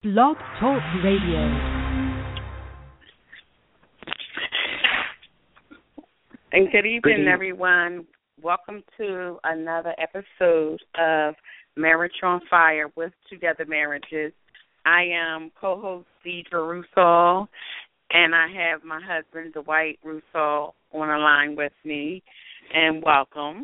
Blog Talk Radio. And good evening, everyone. Welcome to another episode of Marriage on Fire with Together Marriages. I am co-host Deidre Russo, and I have my husband, Dwight Russo, on the line with me. And welcome.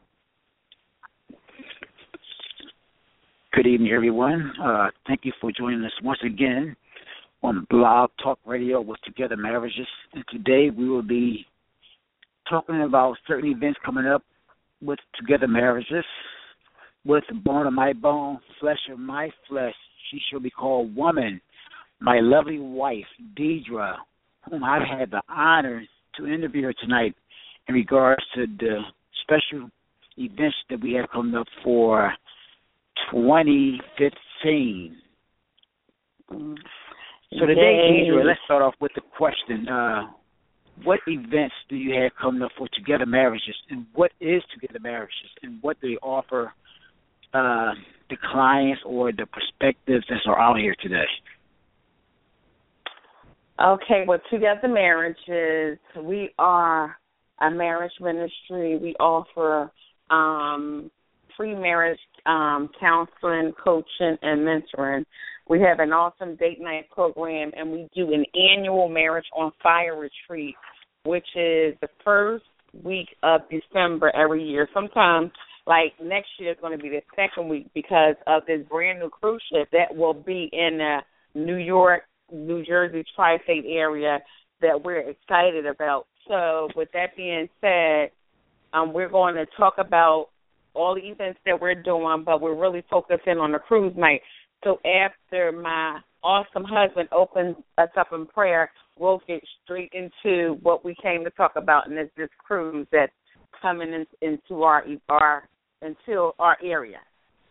Good evening, everyone. Thank you for joining us once again on Blog Talk Radio with Together Marriages. And today we will be talking about certain events coming up with Together Marriages. With bone of my bone, flesh of my flesh, she shall be called woman. My lovely wife, Deidre, whom I've had the honor to interview her tonight in regards to the special events that we have coming up for 2015. So today, Deidre, let's start off with the question. What events do you have coming up for Together Marriages, and what is Together Marriages, and what do they offer the clients or the prospectives that are out here today? Okay, well, Together Marriages, we are a marriage ministry. We offer free marriage counseling, coaching, and mentoring. We have an awesome date night program, and we do an annual Marriage on Fire retreat, which is the first week of December every year. Sometimes, like next year, is going to be the second week because of this brand new cruise ship that will be in the New York, New Jersey tri-state area that we're excited about. So with that being said, we're going to talk about all the events that we're doing, but we're really focusing on the cruise night. So after my awesome husband opens us up in prayer, we'll get straight into what we came to talk about, and it's this cruise that's coming into our area.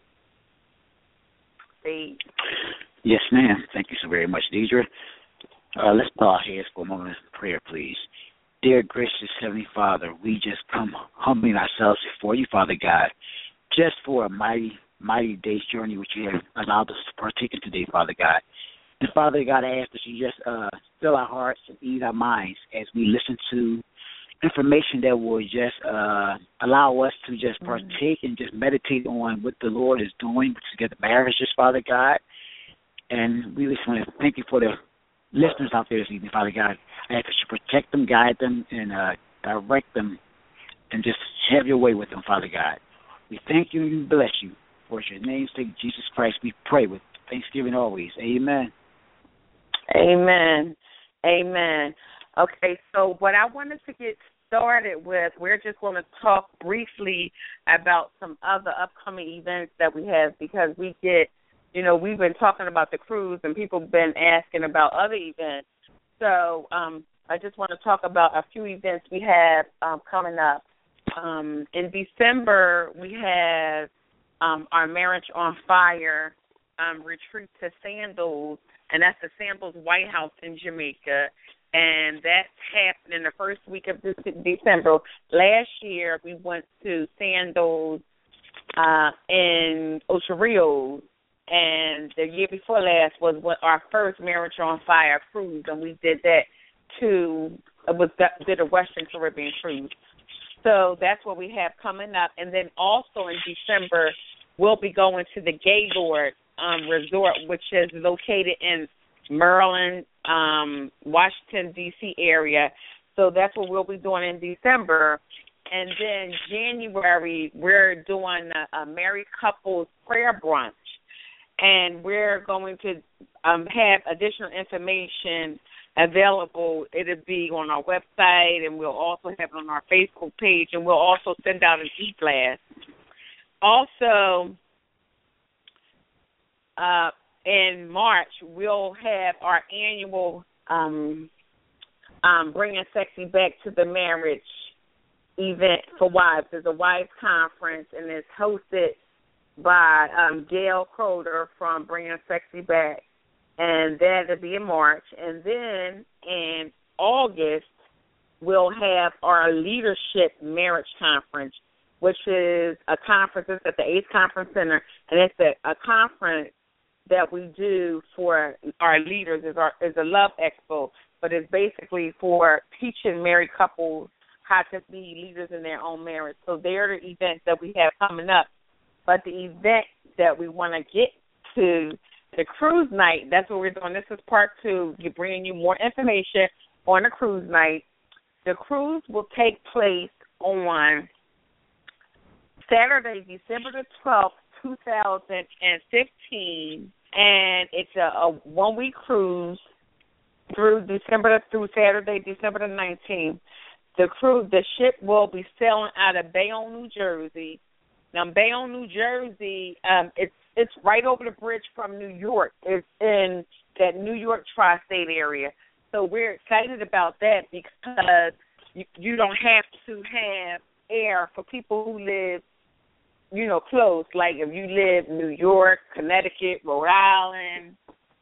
See? Yes, ma'am. Thank you so very much, Deidre. Let's bow our heads for a moment of prayer, please. Dear gracious Heavenly Father, we just come humbling ourselves before you, Father God, just for a mighty day's journey which you have allowed us to partake in today, Father God. And Father God, I ask that you just fill our hearts and ease our minds as we listen to information that will just allow us to just partake and just meditate on what the Lord is doing Together Marriages, Father God. And we just want to thank you for the listeners out there this evening, Father God. I ask that you protect them, guide them, and direct them, and just have your way with them, Father God. We thank you and we bless you. For your name's sake, Jesus Christ, we pray with thanksgiving always. Amen. Amen. Amen. Okay, so what I wanted to get started with, we're just going to talk briefly about some other upcoming events that we have because we get, we've been talking about the cruise and people have been asking about other events. So I just want to talk about a few events we have coming up. In December, we have our Marriage on Fire retreat to Sandals, and that's the Sandals White House in Jamaica, and that's happening the first week of December. Last year, we went to Sandals in Ocho Rios, and the year before last was our first Marriage on Fire cruise, and we did that did a Western Caribbean cruise. So that's what we have coming up. And then also in December, we'll be going to the Gaylord Resort, which is located in Maryland, Washington, D.C. area. So that's what we'll be doing in December. And then January, we're doing a married couples prayer brunch. And we're going to have additional information available. It'll be on our website, and we'll also have it on our Facebook page, and we'll also send out an e-blast. Also, in March, we'll have our annual Bringing Sexy Back to the Marriage event for wives. It's a wives conference, and it's hosted by Gail Crowder from Bringing Sexy Back. And that'll be in March. And then in August, we'll have our Leadership Marriage Conference, which is a conference. It's at the ACE Conference Center, and it's a conference that we do for our leaders is a Love Expo, but it's basically for teaching married couples how to be leaders in their own marriage. So they're the events that we have coming up. But the event that we want to get to, the cruise night, that's what we're doing. This is part 2. We're bringing you more information on the cruise night. The cruise will take place on Saturday, December the 12th, 2015, and it's a 1-week cruise through Saturday, December the 19th. The ship will be sailing out of Bayonne, New Jersey. Now, Bayonne, New Jersey, it's right over the bridge from New York. It's in that New York tri-state area. So we're excited about that because you don't have to have air for people who live, close. Like if you live in New York, Connecticut, Rhode Island,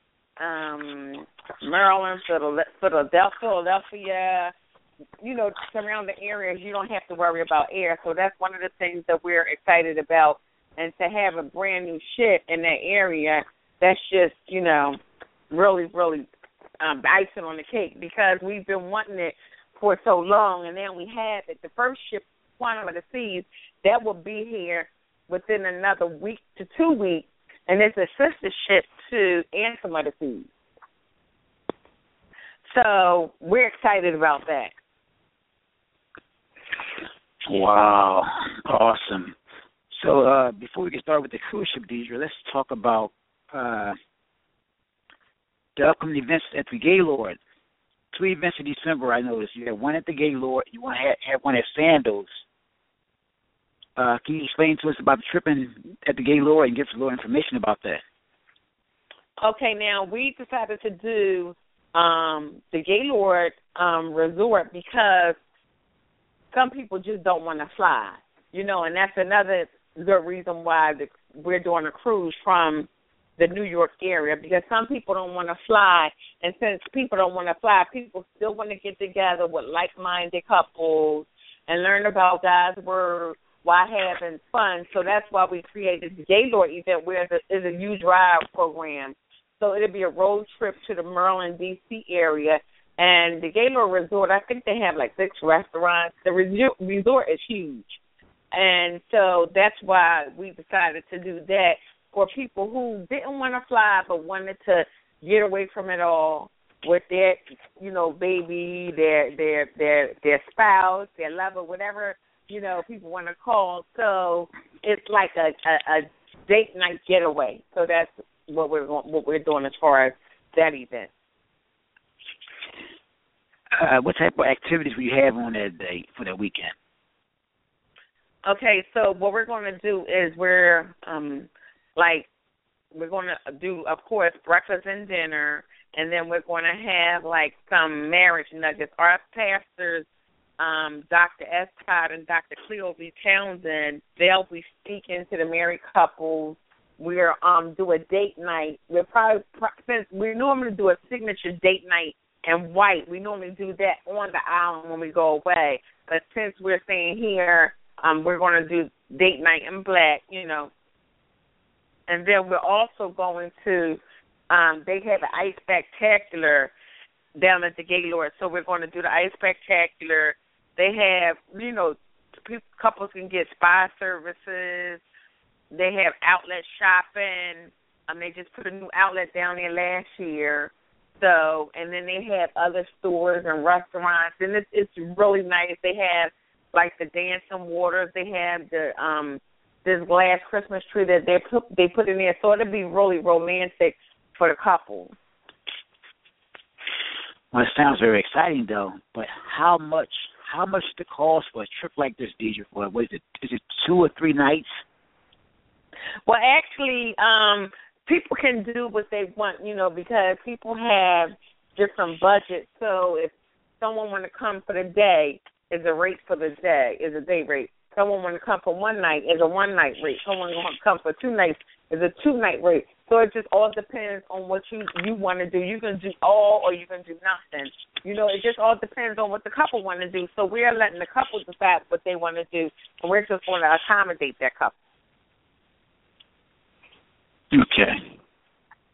Maryland, Philadelphia, surrounding areas, you don't have to worry about air. So that's one of the things that we're excited about. And to have a brand new ship in that area, that's just, really, really icing on the cake because we've been wanting it for so long, and then we have it. The first ship, Quantum of the Seas, that will be here within another week to 2 weeks, and it's a sister ship to Anthem of the Seas. So we're excited about that. Wow, awesome. So before we get started with the cruise ship, Deidre, let's talk about the upcoming events at the Gaylord. 2 events in December, I noticed. You have one at the Gaylord. You want to have one at Sandals. Can you explain to us about the trip at the Gaylord and give us a little information about that? Okay, now we decided to do the Gaylord Resort because some people just don't want to fly, and that's another good reason why we're doing a cruise from the New York area, because some people don't want to fly, and since people don't want to fly, people still want to get together with like-minded couples and learn about God's Word while having fun. So that's why we created the Gaylord event, where there's a huge ride program. So it'll be a road trip to the Maryland, D.C. area. And the Gaylord Resort, I think they have like 6 restaurants. The resort is huge. And so that's why we decided to do that for people who didn't want to fly but wanted to get away from it all with their, baby, their spouse, their lover, whatever, people want to call. So it's like a date night getaway. So that's what we're doing as far as that event. What type of activities will you have on that day for that weekend? Okay, so what we're going to do is we're going to do, of course, breakfast and dinner, and then we're going to have like some marriage nuggets. Our pastors, Dr. S. Todd and Dr. Cleo V. Townsend, they'll be speaking to the married couples. We're do a date night. Since we normally do a signature date night in white, we normally do that on the island when we go away. But since we're staying here, we're going to do date night in black, And then we're also going to, they have an ice spectacular down at the Gaylord, so we're going to do the ice spectacular. They have, couples can get spa services. They have outlet shopping. They just put a new outlet down there last year. So, and then they have other stores and restaurants, and it's really nice. They have like the dancing waters. They have the this glass Christmas tree that they put in there, so it'll be really romantic for the couple. Well, it sounds very exciting, though. But how much the cost for a trip like this, Deidre? What is it? Is it 2 or 3 nights? Well, actually, people can do what they want, because people have different budgets. So if someone want to come for the day, is a rate for the day, is a day rate. Someone want to come for one night, is a one-night rate. Someone want to come for 2 nights, is a 2-night rate. So it just all depends on what you want to do. You can do all or you can do nothing. It just all depends on what the couple want to do. So we're letting the couple decide what they want to do, and we're just going to accommodate that couple. Okay.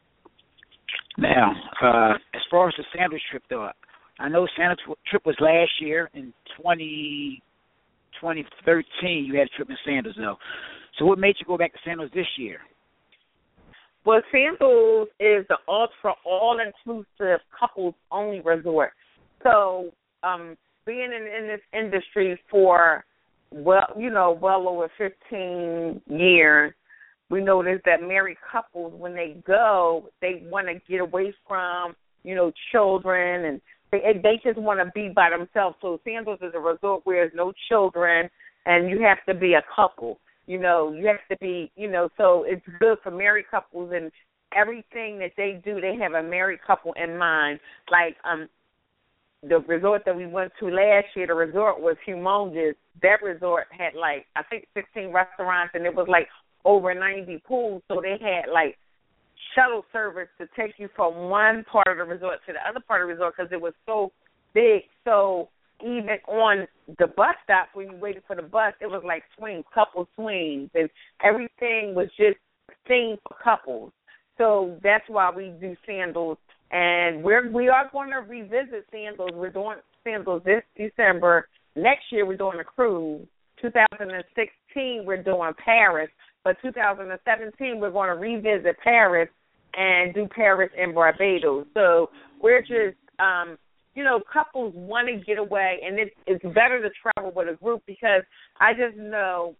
Now, as far as the sandals trip, though, I know sandals trip was last year in 2013. You had a trip in sandals, though. So what made you go back to sandals this year? Well, Sandals is the ultra all-inclusive couples-only resort. So, being in this industry for well over 15 years, we noticed that married couples, when they go, they want to get away from children, and they just want to be by themselves. So Sandals is a resort where there's no children, and you have to be a couple. You have to be, so it's good for married couples, and everything that they do, they have a married couple in mind. Like the resort that we went to last year, the resort was humongous. That resort had 16 restaurants, and it was over 90 pools. So they had shuttle service to take you from one part of the resort to the other part of the resort because it was so big. So even on the bus stop, when you waited for the bus, it was like swings, couple swings, and everything was just themed for couples. So that's why we do Sandals, and we are going to revisit Sandals. We're doing Sandals this December. Next year we're doing a cruise. 2016 we're doing Paris, but 2017 we're going to revisit Paris and do Paris and Barbados. So we're just couples want to get away, and it's better to travel with a group because I just know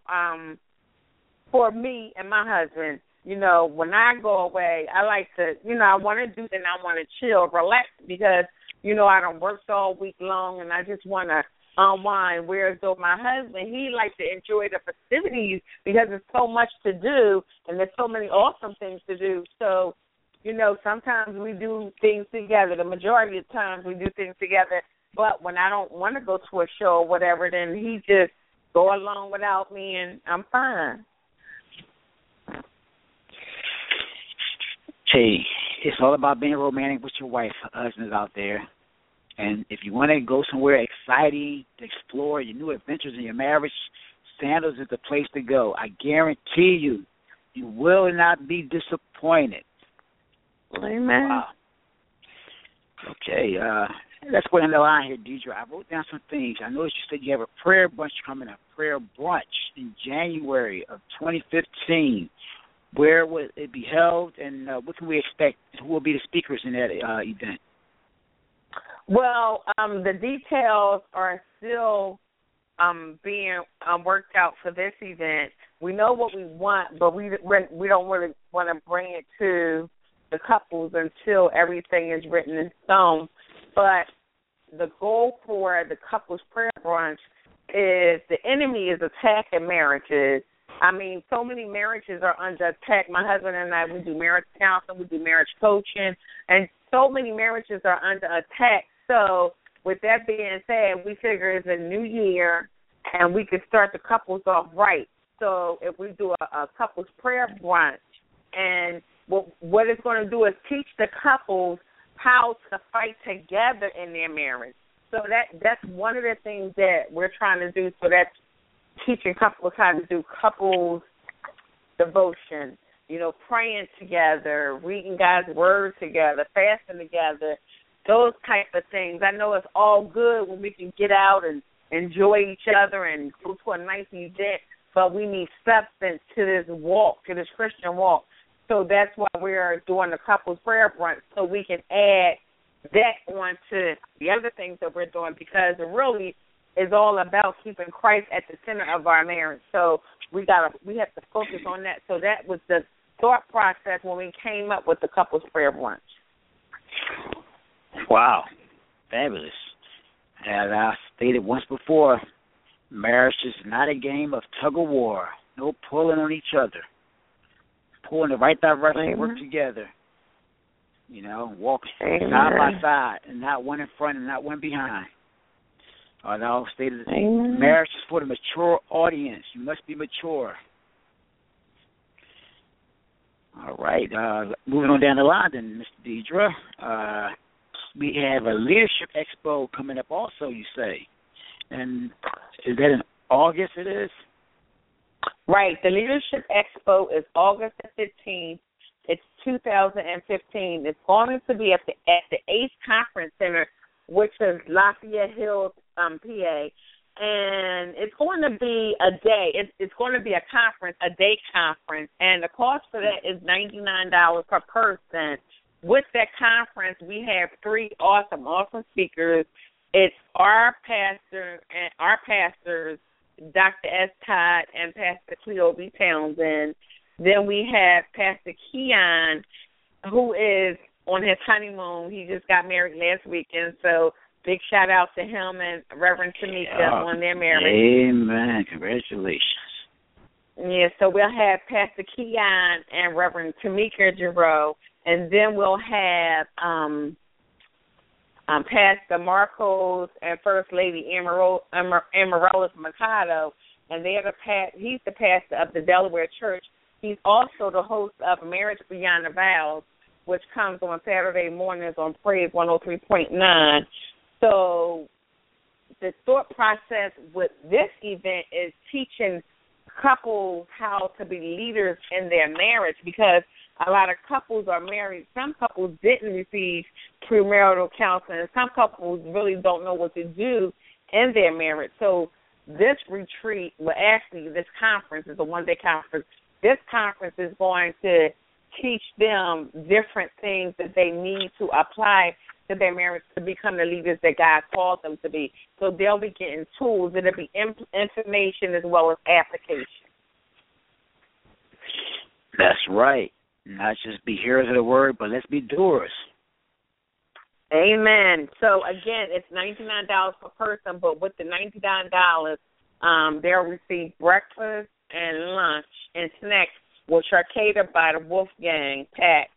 for me and my husband, when I go away, I like to, I want to do and I want to chill, relax because, I don't work all week long and I just want to unwind. Whereas though my husband, he likes to enjoy the festivities because there's so much to do and there's so many awesome things to do. So, sometimes we do things together. The majority of the times we do things together. But when I don't want to go to a show or whatever, then he just go along without me, and I'm fine. Hey, it's all about being romantic with your wife, husbands out there. And if you want to go somewhere exciting to explore your new adventures in your marriage, Sandals is the place to go. I guarantee you will not be disappointed. Amen. Wow. Okay, let's go down the line here, Deidre. I wrote down some things. I noticed you said you have a prayer brunch coming up, prayer brunch in January of 2015. Where will it be held, and what can we expect? Who will be the speakers in that event? Well, the details are still being worked out for this event. We know what we want, but we don't really want to bring it to the couples until everything is written in stone. But the goal for the couples prayer brunch is the enemy is attacking marriages. I mean, so many marriages are under attack. My husband and I, we do marriage counseling, we do marriage coaching, and so many marriages are under attack. So with that being said, we figure it's a new year, and we can start the couples off right. So if we do a couples prayer brunch, and what it's going to do is teach the couples how to fight together in their marriage. So that's one of the things that we're trying to do. So that's teaching couples how to do couples devotion, praying together, reading God's word together, fasting together, those type of things. I know it's all good when we can get out and enjoy each other and go to a nice event, but we need substance to this walk, to this Christian walk. So that's why we're doing the couples prayer brunch, so we can add that on to the other things that we're doing, because it really is all about keeping Christ at the center of our marriage. So we have to focus on that. So that was the thought process when we came up with the couples prayer brunch. Wow, fabulous. As I stated once before, marriage is not a game of tug of war. No pulling on each other. Pull in the right direction, Amen. Work together. Walk side by side, and not one in front and not one behind. I always stated, Amen. Marriage is for the mature audience. You must be mature. All right. Moving on down the line then, Mr. Deidre. We have a Leadership Expo coming up also, you say. And is that in August it is? Right. The Leadership Expo is August the 15th It's 2015. It's going to be at the ACE Conference Center, which is Lafayette Hills, PA. And it's going to be a day. It's going to be a conference, a day conference, and the cost for that is $99 per person. With that conference, we have three awesome speakers. It's our pastors, Dr. S. Todd and Pastor Cleo B. Townsend. Then we have Pastor Keon, who is on his honeymoon. He just got married last weekend, so big shout out to him and Reverend Tamika on their marriage. Amen. Congratulations. Yeah, so we'll have Pastor Keon and Reverend Tamika Giroux, and then we'll have Pastor Marcos and First Lady Amaryllis Mercado, and he's the pastor of the Delaware Church. He's also the host of Marriage Beyond the Vows, which comes on Saturday mornings on Praise 103.9. So the thought process with this event is teaching couples how to be leaders in their marriage, because a lot of couples are married. Some couples didn't receive premarital counseling. Some couples really don't know what to do in their marriage. So this retreat, this conference is a one-day conference. This conference is going to teach them different things that they need to apply to their marriage to become the leaders that God called them to be. So they'll be getting tools. It'll be information as well as application. That's right. Not just be hearers of the word, but let's be doers. Amen. So, again, it's $99 per person, but with the $99, they'll receive breakfast and lunch and snacks, which are catered by the Wolfgang Puck.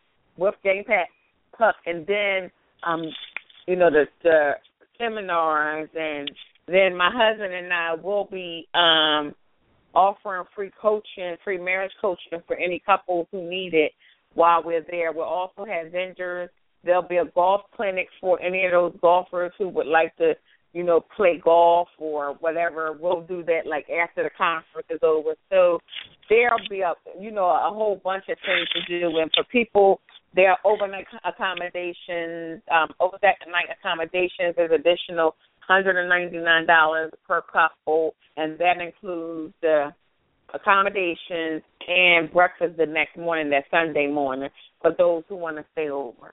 And then, the seminars, and then my husband and I will be offering free marriage coaching for any couples who need it while we're there. We'll also have vendors. There'll be a golf clinic for any of those golfers who would like to, play golf or whatever. We'll do that after the conference is over. So there'll be a whole bunch of things to do. And for people, there are overnight accommodations. There's additional $199 per couple, and that includes the accommodations and breakfast the next morning, that Sunday morning, for those who want to stay over.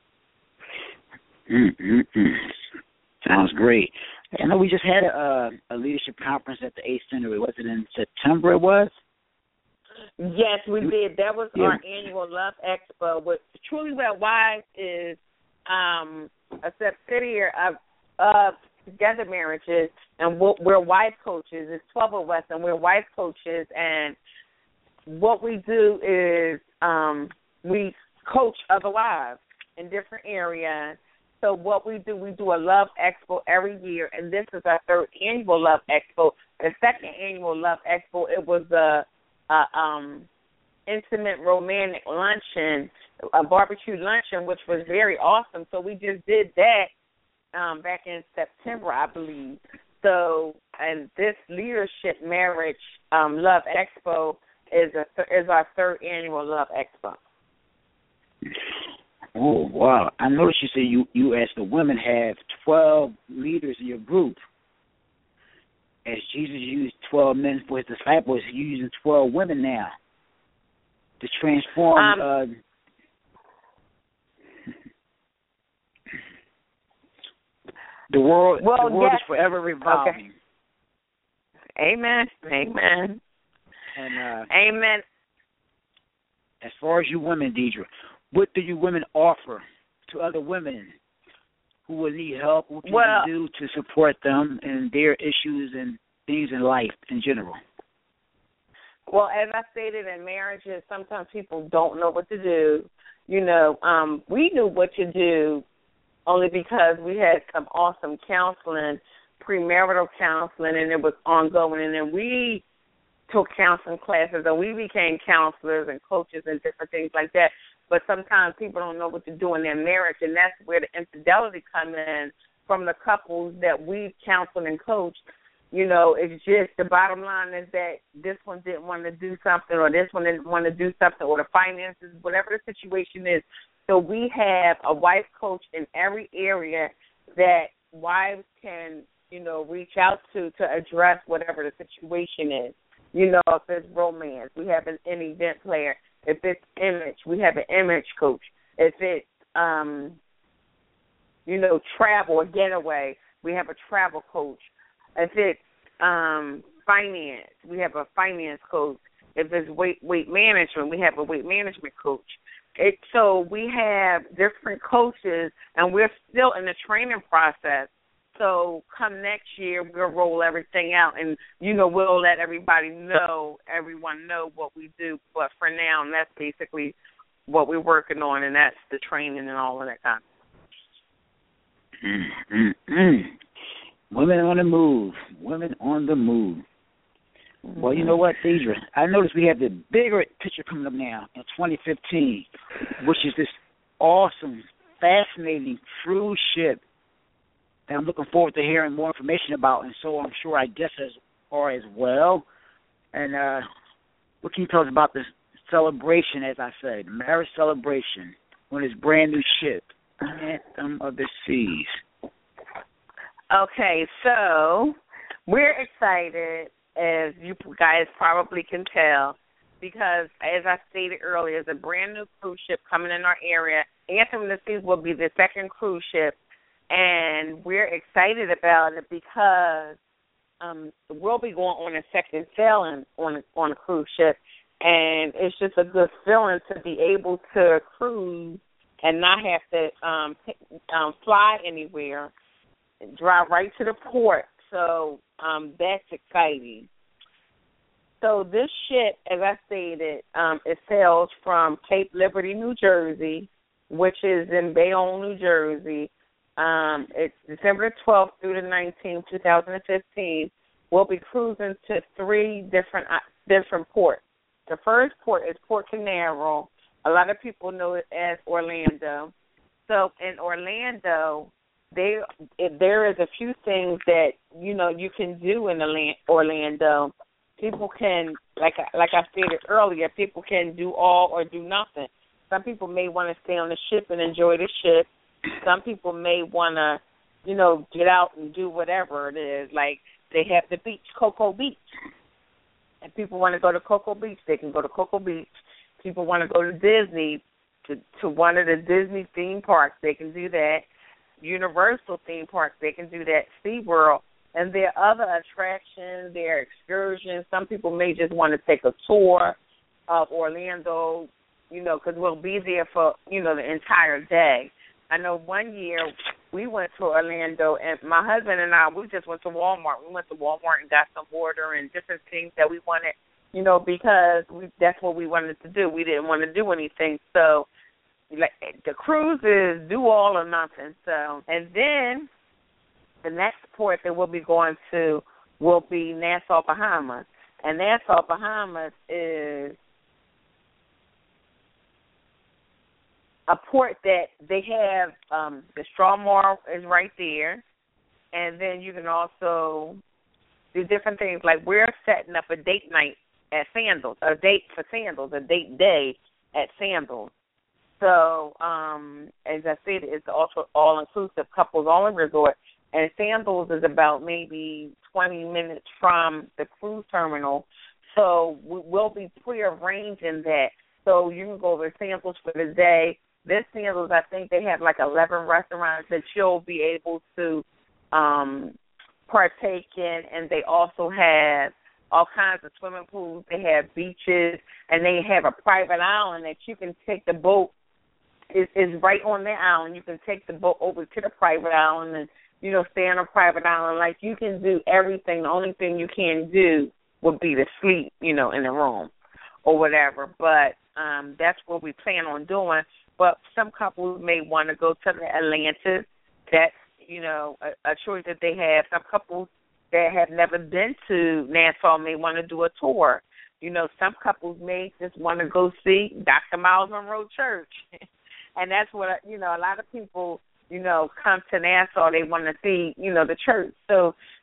Sounds great. I know we just had a leadership conference at the ACE Center. Was it in September it was? Yes, we did. That was our annual Love Expo. What Truly Well Wives is a subsidiary of Together Marriages, and we're wife coaches. There's 12 of us, and we're wife coaches. And what we do is we coach other wives in different areas. So what we do a Love Expo every year, and this is our third annual Love Expo. The second annual Love Expo, it was a intimate romantic luncheon, a barbecue luncheon, which was very awesome. So we just did that back in September, I believe. So, and this leadership marriage Love Expo is our third annual Love Expo. Oh, wow. I noticed you said you as the women have 12 leaders in your group. As Jesus used 12 men for his disciples, he's using 12 women now to transform the world. Well, the world yes. is forever revolving. Okay. Amen. And amen. As far as you women, Deidre, what do you women offer to other women who will need help? What can you do to support them in their issues and things in life in general? Well, as I stated, in marriages, sometimes people don't know what to do. We knew what to do only because we had some awesome counseling, premarital counseling, and it was ongoing. And then we took counseling classes, and we became counselors and coaches and different things like that. But sometimes people don't know what to do in their marriage, and that's where the infidelity come in from the couples that we've counseled and coached. It's just the bottom line is that this one didn't want to do something, or this one didn't want to do something, or the finances, whatever the situation is. So we have a wife coach in every area that wives can, reach out to address whatever the situation is. If it's romance, we have an event player. If it's image, we have an image coach. If it's, travel or getaway, we have a travel coach. If it's finance, we have a finance coach. If it's weight management, we have a weight management coach. So we have different coaches, and we're still in the training process. So come next year, we'll roll everything out, and, we'll let everyone know what we do. But for now, that's basically what we're working on, and that's the training and all of that kind of stuff. Women on the move. Women on the move. Mm-hmm. Well, you know what, Deidre? I noticed we have the bigger picture coming up now in 2015, which is this awesome, fascinating cruise ship that I'm looking forward to hearing more information about, and so I'm sure our guests are as well. And what can you tell us about this celebration, as I said, marriage celebration on this brand new ship, Anthem of the Seas? Okay, so we're excited, as you guys probably can tell, because, as I stated earlier, it's a brand new cruise ship coming in our area. Anthem of the Seas will be the second cruise ship, and we're excited about it because we'll be going on a second sailing on a cruise ship, and it's just a good feeling to be able to cruise and not have to fly anywhere, drive right to the port. So that's exciting. So this ship, as I stated, it sails from Cape Liberty, New Jersey, which is in Bayonne, New Jersey. It's December 12th through the 19th, 2015. We'll be cruising to 3 different ports. The first port is Port Canaveral. A lot of people know it as Orlando. So in Orlando, there is a few things that you can do in Orlando. People can, like I stated earlier, people can do all or do nothing. Some people may want to stay on the ship and enjoy the ship. Some people may want to, get out and do whatever it is. Like they have the beach, Cocoa Beach. And people want to go to Cocoa Beach, they can go to Cocoa Beach. People want to go to Disney, to one of the Disney theme parks, they can do that. Universal theme parks, they can do that. SeaWorld. And there are other attractions, there are excursions. Some people may just want to take a tour of Orlando, because we'll be there for, the entire day. I know one year we went to Orlando, and my husband and I, we just went to Walmart. We went to Walmart and got some water and different things that we wanted, because that's what we wanted to do. We didn't want to do anything. So the cruise is do all or nothing. So, and then the next port that we'll be going to will be Nassau, Bahamas. And Nassau, Bahamas is a port that they have, the Straw Mall is right there, and then you can also do different things. Like we're setting up a date night at Sandals, a date day at Sandals. So, as I said, it's also all-inclusive, couples-only resort, and Sandals is about maybe 20 minutes from the cruise terminal. So we'll be pre-arranging that. So you can go to Sandals for the day. This Sandals, I think they have like 11 restaurants that you'll be able to partake in, and they also have all kinds of swimming pools. They have beaches, and they have a private island that you can take the boat. It's right on the island. You can take the boat over to the private island and, stay on a private island. Like you can do everything. The only thing you can't do would be to sleep, in the room or whatever. But that's what we plan on doing. But some couples may want to go to the Atlantis. That's, a choice that they have. Some couples that have never been to Nassau may want to do a tour. Some couples may just want to go see Dr. Miles Monroe Church. And that's what, a lot of people, come to Nassau. They want to see, the church. So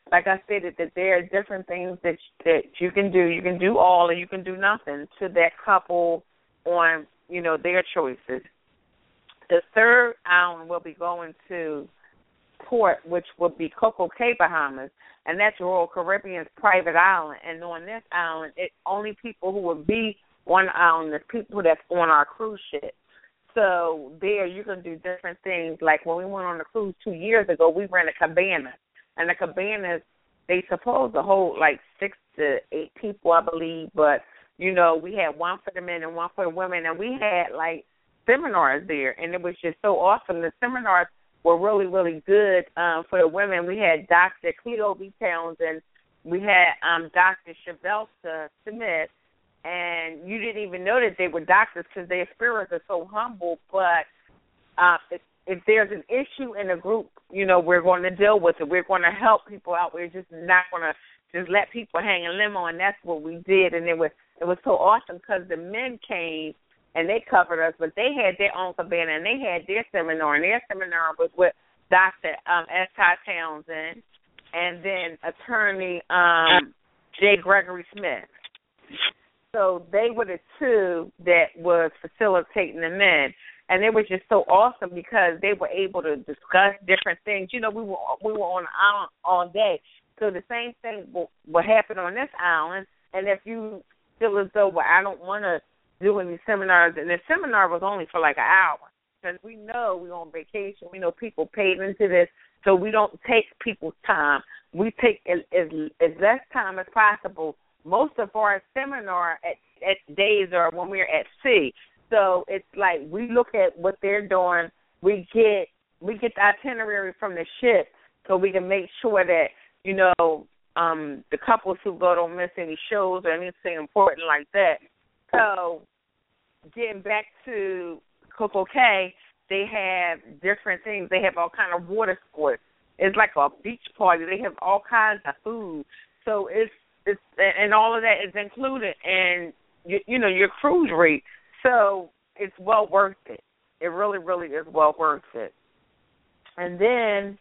like I said, that there are different things that you can do. You can do all, or you can do nothing to that couple on, their choices. The third island will be going to port, which will be Coco Cay, Bahamas, and that's Royal Caribbean's private island. And on this island, only people who will be on the island is people that's on our cruise ship. So there you can do different things. Like when we went on the cruise 2 years ago, we rented a cabana. And the cabanas, they supposed to hold like 6 to 8 people, I believe. But, we had one for the men and one for the women. And we had like seminars there. And it was just so awesome. The seminars were really, really good for the women. We had Dr. Cleo B. Townsend. We had Dr. Shavelta Smith. And you didn't even know that they were doctors because their spirits are so humble. But if there's an issue in a group, we're going to deal with it. We're going to help people out. We're just not going to just let people hang in limbo, and that's what we did. And it was so awesome because the men came and they covered us, but they had their own cabana and they had their seminar, and their seminar was with Dr. S. Todd Townsend and then attorney J. Gregory Smith. So they were the two that was facilitating the men. And it was just so awesome because they were able to discuss different things. We were on the island all day. So the same thing will happen on this island. And if you feel as though, I don't want to do any seminars, and the seminar was only for like an hour. Because we know we're on vacation. We know people paid into this. So we don't take people's time. We take as less time as possible. Most of our seminar at days are when we're at sea. So it's like we look at what they're doing. We get the itinerary from the ship so we can make sure that, the couples who go don't miss any shows or anything important like that. So getting back to Coco Cay, they have different things. They have all kind of water sports. It's like a beach party. They have all kinds of food. So it's and all of that is included in your cruise rate. So it's well worth it. It really, really is well worth it. And then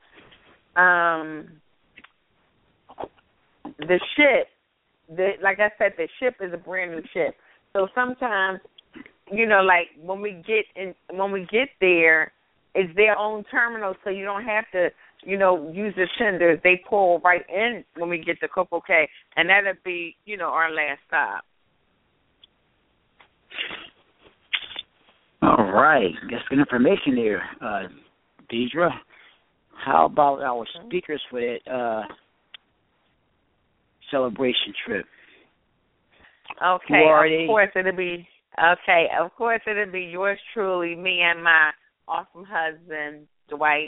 the ship, like I said, the ship is a brand new ship. So sometimes, like when we get there, it's their own terminal, so you don't have to use the tenders. They pull right in when we get to Coco Cay, and that'll be, our last stop. All right. That's good information there, Deidre. How about our speakers for that celebration trip? Okay, of course it'll be yours truly, me and my awesome husband, Dwight.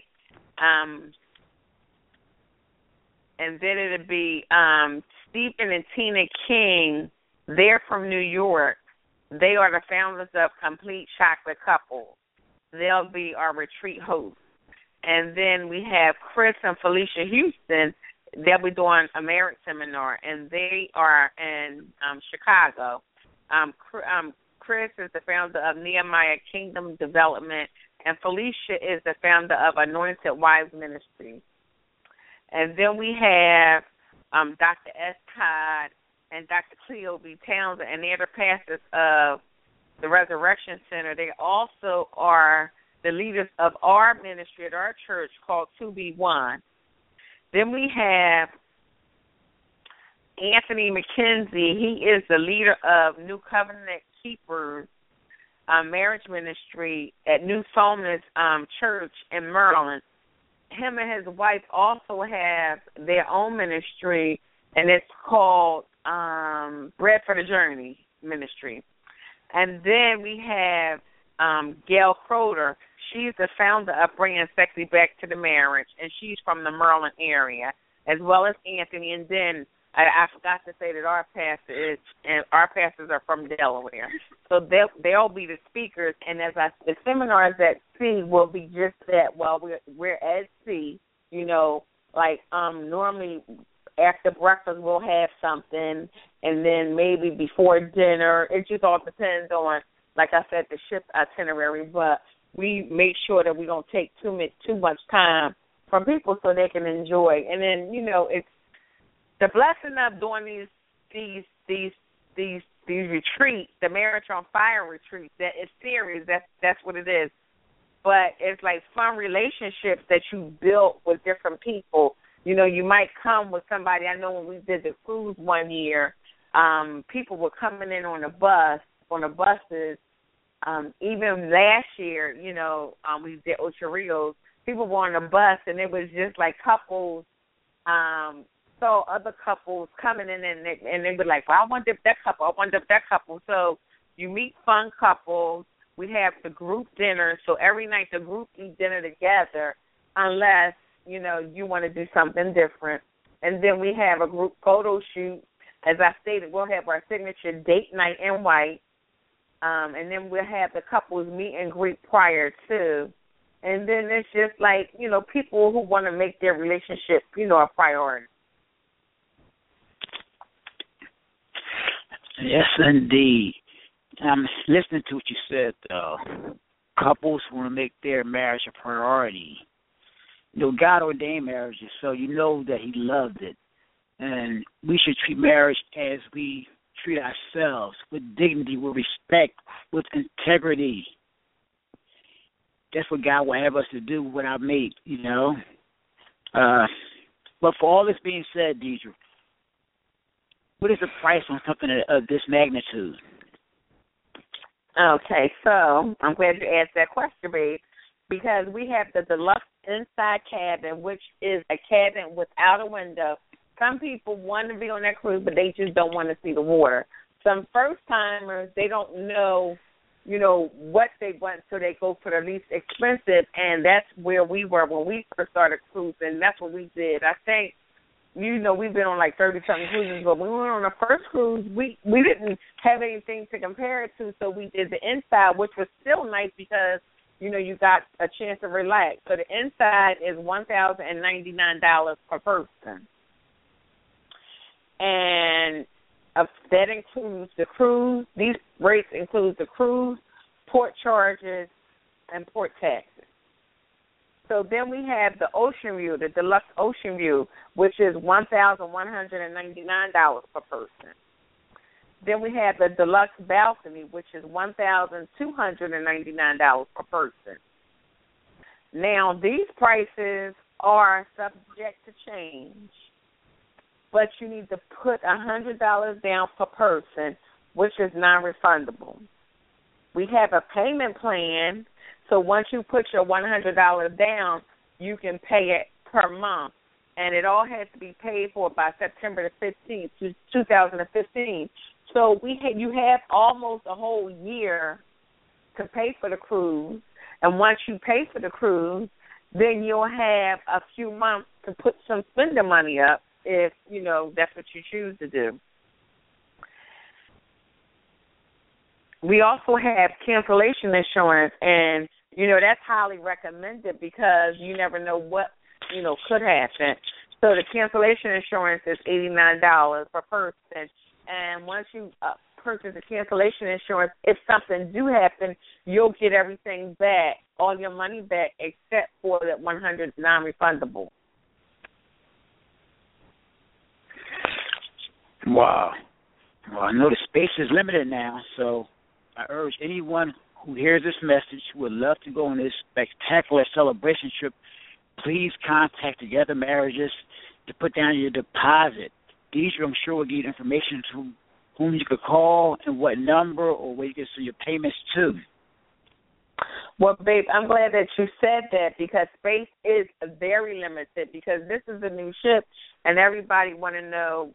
And then it'll be Stephen and Tina King. They're from New York. They are the founders of Complete Chocolate Couple. They'll be our retreat hosts. And then we have Chris and Felicia Houston. They'll be doing a marriage seminar, and they are in Chicago. Chris is the founder of Nehemiah Kingdom Development, and Felicia is the founder of Anointed Wives Ministry. And then we have Dr. S. Todd and Dr. Cleo B. Townsend, and they're the pastors of the Resurrection Center. They also are the leaders of our ministry at our church called 2B1. Then we have Anthony McKenzie. He is the leader of New Covenant Keepers Marriage Ministry at New Psalmist Church in Maryland. Him and his wife also have their own ministry, and it's called Bread for the Journey Ministry. And then we have Gail Croder. She's the founder of Bringing Sexy Back to the Marriage, and she's from the Maryland area, as well as Anthony. And then I forgot to say that our pastors are from Delaware. So they'll be the speakers, and the seminars at sea will be just that while we're at sea, normally after breakfast we'll have something, and then maybe before dinner. It just all depends on, like I said, the ship itinerary, but we make sure that we don't take too much time from people so they can enjoy. And then, the blessing of doing these retreats, the Marriage on Fire retreats, that is serious. That's what it is. But it's like fun relationships that you build with different people. You know, you might come with somebody. I know when we did the cruise one year, people were coming in on the buses. Even last year, you know, we did Ocho Rios. People were on the bus, and it was just like couples. So other couples coming in, and they were like, well, I want that couple. I want that couple. So you meet fun couples. We have the group dinner. So every night the group eat dinner together unless, you know, you want to do something different. And then we have a group photo shoot. As I stated, we'll have our signature date night in white. And then we'll have the couples meet and greet prior to. And then it's just like, you know, people who want to make their relationship, you know, a priority. Yes, indeed. I'm listening to what you said, though. Couples want to make their marriage a priority. You know, God ordained marriages, so you know that He loved it. And we should treat marriage as we treat ourselves, with dignity, with respect, with integrity. That's what God will have us to do with our mate, you know. But for all this being said, Deidre, what is the price on something of this magnitude? Okay, so I'm glad you asked that question, babe, because we have the deluxe inside cabin, which is a cabin without a window. Some people want to be on that cruise, but they just don't want to see the water. Some first-timers, they don't know, you know, what they want, so they go for the least expensive, and that's where we were when we first started cruising. That's what we did. I think, you know, we've been on like 30-something cruises, but when we went on the first cruise, we didn't have anything to compare it to, so we did the inside, which was still nice because, you know, you got a chance to relax. So the inside is $1,099 per person. And that includes the cruise. These rates include the cruise, port charges, and port taxes. So then we have the Ocean View, the Deluxe Ocean View, which is $1,199 per person. Then we have the Deluxe Balcony, which is $1,299 per person. Now, these prices are subject to change, but you need to put $100 down per person, which is non-refundable. We have a payment plan, so once you put your $100 down, you can pay it per month, and it all has to be paid for by September the 15th, 2015. So you have almost a whole year to pay for the cruise, and once you pay for the cruise, then you'll have a few months to put some spending money up if, you know, that's what you choose to do. We also have cancellation insurance, and, you know, that's highly recommended because you never know what, you know, could happen. So the cancellation insurance is $89 per person, and once you purchase the cancellation insurance, if something do happen, you'll get everything back, all your money back, except for that $100 non-refundable. Wow. Well, I know the space is limited now, so I urge anyone who hears this message who would love to go on this spectacular celebration trip, please contact Together Marriages to put down your deposit. Deidre, I'm sure, will give you information to whom you could call and what number or where you can send your payments to. Well, babe, I'm glad that you said that because space is very limited because this is a new ship and everybody want to know,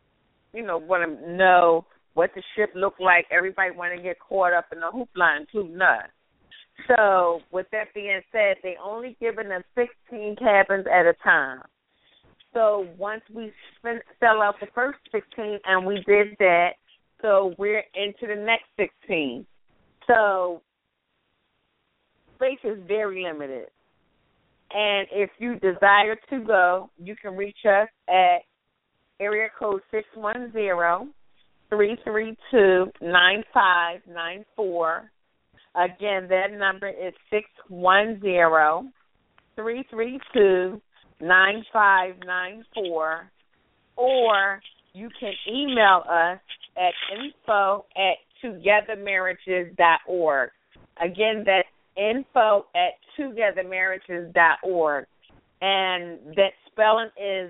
what the ship looked like. Everybody want to get caught up in the hoopla, including us. So with that being said, they only giving us 16 cabins at a time. So once we sell out the first 16, and we did that, so we're into the next 16. So space is very limited. And if you desire to go, you can reach us at area code 610-332-9594. Again, that number is 610-332-9594. or you can email us at info@togethermarriages.org. Again, that's info@togethermarriages.org. And that spelling is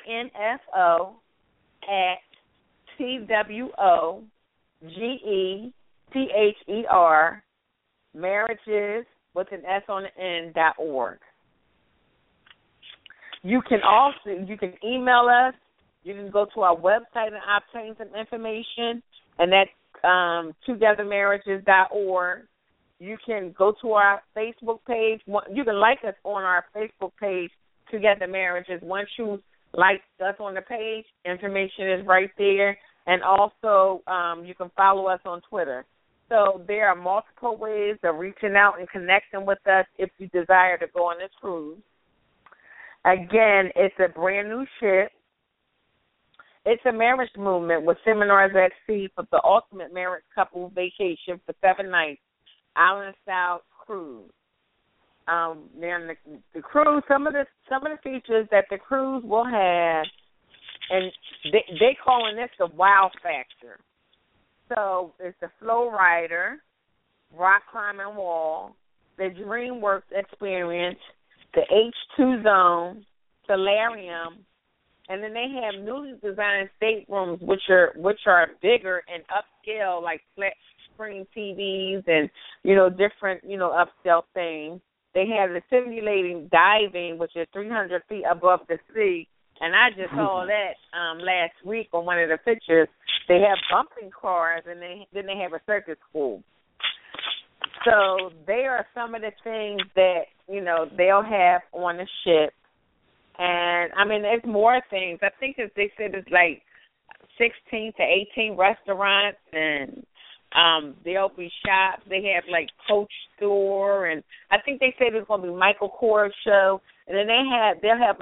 INFO@TWOGETHER, marriages with an S on the end.org. You can email us. You can go to our website and obtain some information, and that's togethermarriages.org. You can go to our Facebook page. You can like us on our Facebook page, Together Marriages. Once you like us on the page, information is right there. And also, you can follow us on Twitter. So there are multiple ways of reaching out and connecting with us if you desire to go on this cruise. Again, it's a brand new ship. It's a marriage movement with seminars at sea for the ultimate marriage couple vacation for 7 nights, island-style cruise. Now the cruise, some of the features that the cruise will have, and they calling this the wow factor. So it's the Flow Rider, rock climbing wall, the DreamWorks experience, the H2 Zone, Solarium, and then they have newly designed staterooms, which are bigger and upscale, like flat screen TVs and different upscale things. They have the simulating diving, which is 300 feet above the sea, and I just saw that last week on one of the pictures. They have bumping cars, and then they have a circus school. So they are some of the things that they'll have on the ship. And, I mean, there's more things. I think they said it's like 16 to 18 restaurants, and there'll be shops. They have, like, Coach Store, and I think they said it's going to be Michael Kors show. And then they'll have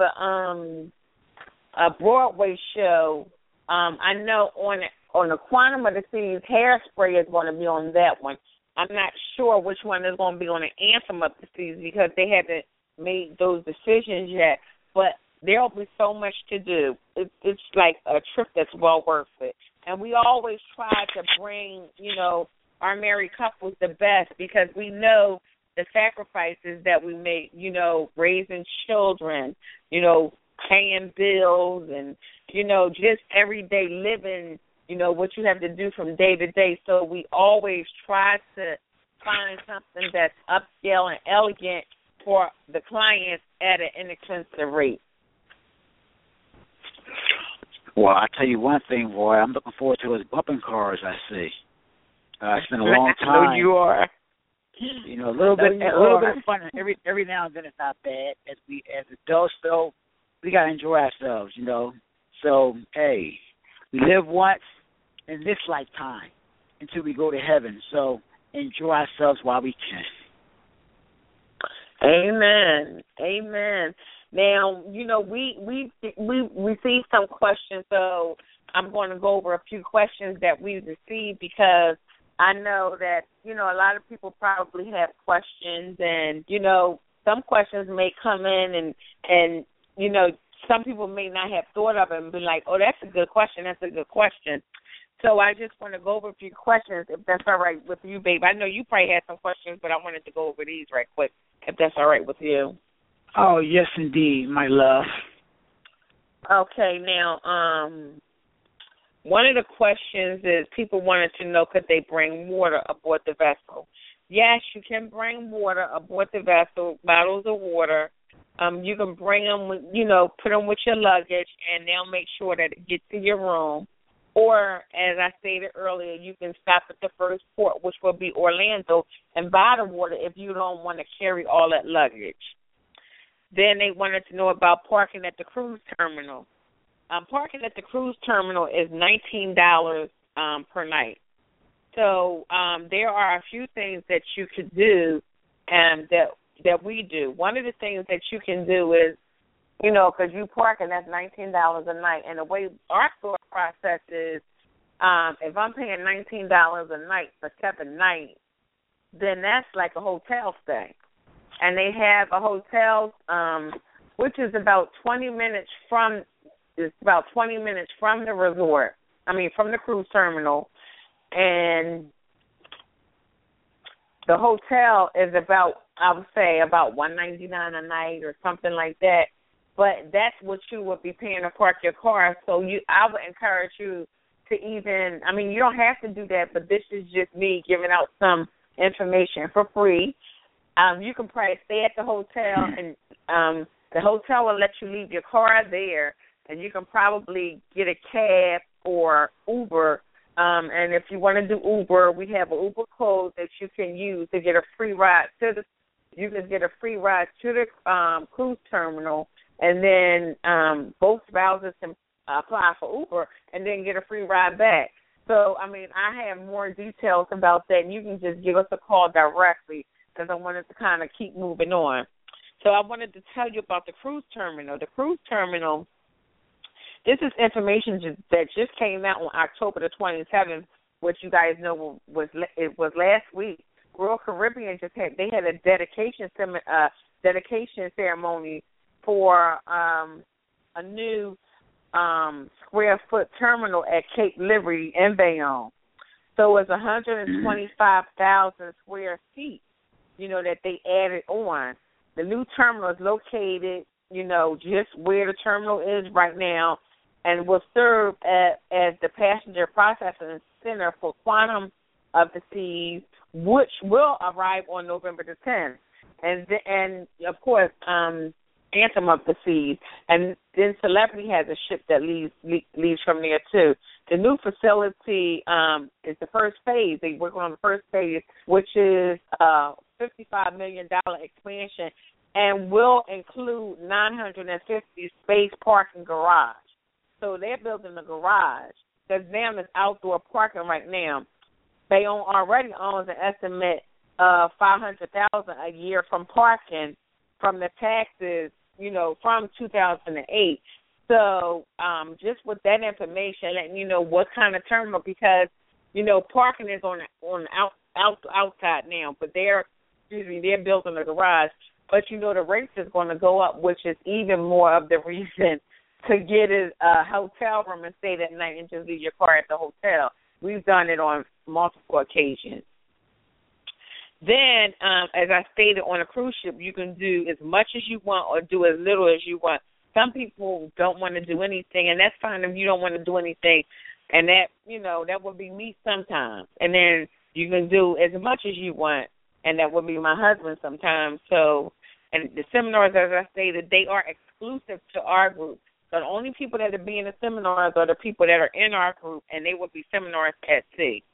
a Broadway show. I know on the Quantum of the Seas, Hairspray is going to be on that one. I'm not sure which one is going to be on the Anthem of the Seas because they haven't made those decisions yet. But there'll be so much to do. It's like a trip that's well worth it. And we always try to bring, our married couples the best because we know the sacrifices that we make, raising children, paying bills and, just everyday living, what you have to do from day to day. So we always try to find something that's upscale and elegant for the clients at an inexpensive rate. Well, I tell you one thing, Roy. I'm looking forward to those bumping cars I see. It's been a long time. I know you are. A little bit of fun every now and then is not bad. As adults, though, we gotta enjoy ourselves. So hey, we live once in this lifetime until we go to heaven. So enjoy ourselves while we can. Amen. Now, we received some questions, so I'm going to go over a few questions that we received because I know that, a lot of people probably have questions and, some questions may come in and some people may not have thought of it and be like, oh, that's a good question. So I just want to go over a few questions, if that's all right with you, babe. I know you probably had some questions, but I wanted to go over these right quick, if that's all right with you. Oh, yes, indeed, my love. Okay, now, one of the questions is people wanted to know, could they bring water aboard the vessel? Yes, you can bring water aboard the vessel, bottles of water. You can bring them, put them with your luggage, and they'll make sure that it gets to your room. Or, as I stated earlier, you can stop at the first port, which will be Orlando, and buy the water if you don't want to carry all that luggage. Then they wanted to know about parking at the cruise terminal. Parking at the cruise terminal is $19 per night. So there are a few things that you could do that we do. One of the things that you can do is, because you park and that's $19 a night. And the way our thought process is, if I'm paying $19 a night for 7 nights, then that's like a hotel stay. And they have a hotel, which is about 20 minutes from It's about 20 minutes from the resort. From the cruise terminal, and the hotel is about, I would say, about $199 a night or something like that. But that's what you would be paying to park your car. So I would encourage you to even, you don't have to do that, but this is just me giving out some information for free. You can probably stay at the hotel, and the hotel will let you leave your car there, and you can probably get a cab or Uber. And if you want to do Uber, we have an Uber code that you can use to get a free ride to the. You can get a free ride to the cruise terminal, and then both spouses can apply for Uber and then get a free ride back. So, I have more details about that, and you can just give us a call directly because I wanted to kind of keep moving on. So I wanted to tell you about the cruise terminal. The cruise terminal, this is information that just came out on October the 27th, which you guys know was last week. Royal Caribbean had a dedication ceremony for a new square foot terminal at Cape Liberty in Bayonne. So it's 125,000 square feet, that they added on. The new terminal is located, just where the terminal is right now, and will serve as the passenger processing center for Quantum of the Seas, which will arrive on November the 10th. And of course, Anthem of the Seas. And then Celebrity has a ship that leaves from there, too. The new facility is the first phase. They're working on the first phase, which is a $55 million expansion, and will include 950 space parking garage. So they're building a garage. Because now there's outdoor parking right now. Bayonne already owns an estimate of $500,000 a year from parking from the taxes, from 2008. So just with that information, letting you know what kind of terminal, because parking is on outside now, but they're building a garage. But the rates is going to go up, which is even more of the reason to get a hotel room and stay that night and just leave your car at the hotel. We've done it on multiple occasions. Then, as I stated, on a cruise ship, you can do as much as you want or do as little as you want. Some people don't want to do anything, and that's fine if you don't want to do anything. And that, that would be me sometimes. And then you can do as much as you want, and that would be my husband sometimes. So, and the seminars, as I stated, they are exclusive to our group. So the only people that are being the seminars are the people that are in our group, and they will be seminars at sea.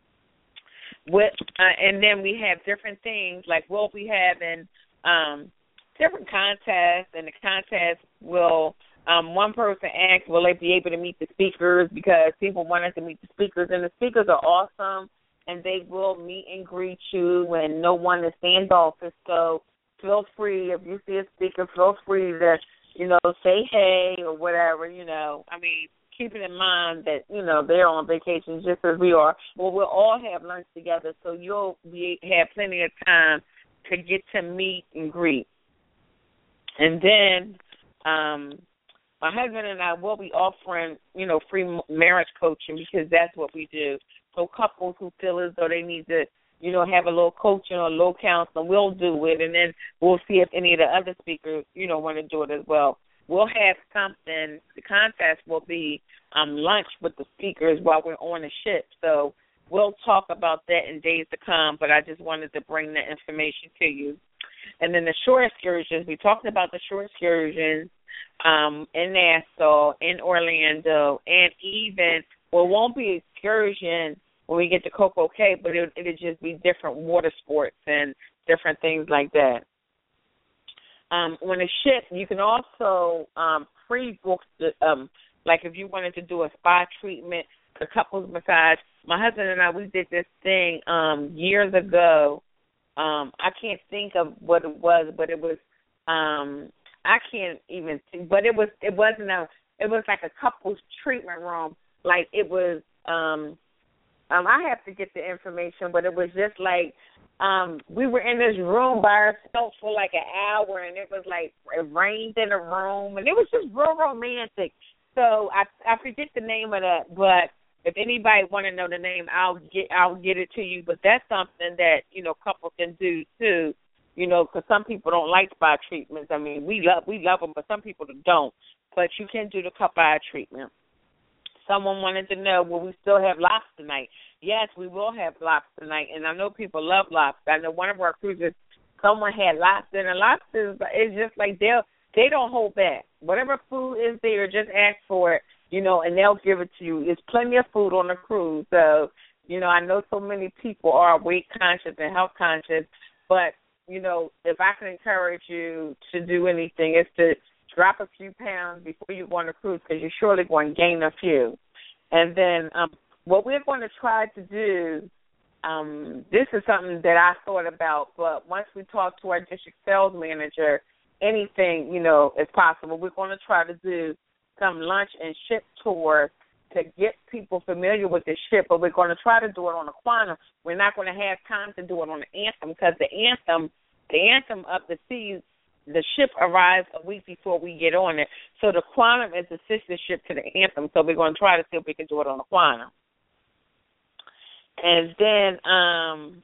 And then we have different things, like we'll be having different contests, and the contest will, one person asked, will they be able to meet the speakers, because people want us to meet the speakers, and the speakers are awesome, and they will meet and greet you, and no one is standoffish, so feel free, if you see a speaker, feel free to, say hey or whatever, keeping in mind that, they're on vacation just as we are. Well, we'll all have lunch together, so you'll have plenty of time to get to meet and greet. And then my husband and I will be offering, free marriage coaching, because that's what we do. So couples who feel as though they need to, have a little coaching or a little counseling, we'll do it. And then we'll see if any of the other speakers, want to do it as well. We'll have something. The contest will be lunch with the speakers while we're on the ship. So we'll talk about that in days to come, but I just wanted to bring that information to you. And then the shore excursions, we talked about the shore excursions in Nassau, in Orlando, and even, it won't be excursion when we get to Coco Cay, but it'll just be different water sports and different things like that. On a ship, you can also pre-book, like if you wanted to do a spa treatment, a couples massage. My husband and I, we did this thing years ago. I can't think of what it was, but it was, I can't even think, but it was like a couples treatment room. Like it was, I have to get the information, but it was just like, we were in this room by ourselves for like an hour, and it was like it rained in the room, and it was just real romantic. So I forget the name of that, but if anybody want to know the name, I'll get it to you. But that's something that couples can do too. Because some people don't like spa treatments. I mean, we love them, but some people don't. But you can do the couple eye treatment. Someone wanted to know, will we still have lobster night? Yes, we will have lobster night, and I know people love lobster. I know one of our cruises, someone had lobster, and the lobster is just like they don't hold back. Whatever food is there, just ask for it, and they'll give it to you. There's plenty of food on the cruise. So, I know so many people are weight conscious and health conscious, but, if I can encourage you to do anything, it's to drop a few pounds before you go on the cruise, because you're surely going to gain a few. And then what we're going to try to do, this is something that I thought about, but once we talk to our district sales manager, anything, is possible. We're going to try to do some lunch and ship tours to get people familiar with the ship, but we're going to try to do it on the Quantum. We're not going to have time to do it on the Anthem, because the Anthem up the seas, the ship arrives a week before we get on it. So the Quantum is the sister ship to the Anthem, so we're going to try to see if we can do it on the Quantum. And then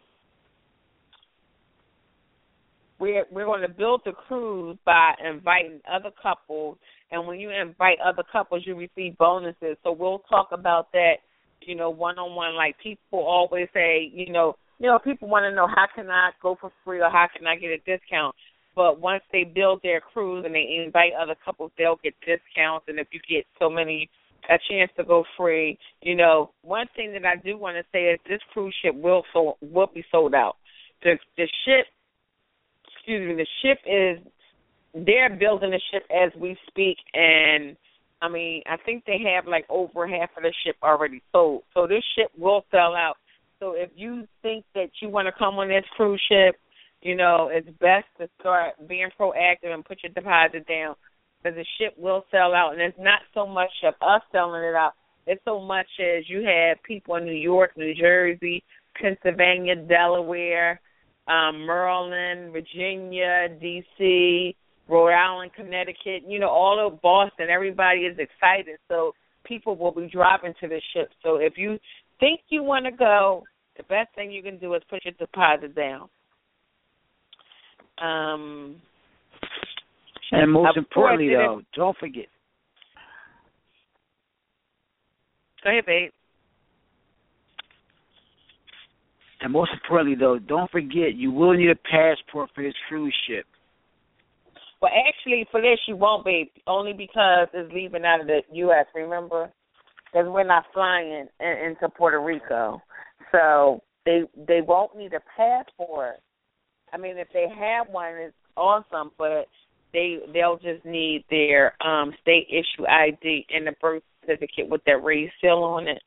we're going to build the cruise by inviting other couples, and when you invite other couples, you receive bonuses. So we'll talk about that, one-on-one. Like people always say, people want to know, how can I go for free or how can I get a discount? But once they build their cruise and they invite other couples, they'll get discounts. And if you get so many, a chance to go free. One thing that I do want to say is this cruise ship will be sold out. The ship is, they're building the ship as we speak, and I mean, I think they have like over half of the ship already sold. So this ship will sell out. So if you think that you want to come on this cruise ship, it's best to start being proactive and put your deposit down, because the ship will sell out. And it's not so much of us selling it out. It's so much as you have people in New York, New Jersey, Pennsylvania, Delaware, Maryland, Virginia, D.C., Rhode Island, Connecticut, all of Boston. Everybody is excited. So people will be driving to the ship. So if you think you want to go, the best thing you can do is put your deposit down. And most importantly, though, don't forget. Go ahead, babe. And most importantly, though, don't forget, you will need a passport for this cruise ship. Well, actually, for this, you won't, babe, only because it's leaving out of the U.S., remember? Because we're not flying into Puerto Rico. So they won't need a passport. I mean, if they have one, it's awesome, but they'll just need their state-issue ID and the birth certificate with that raised seal on it.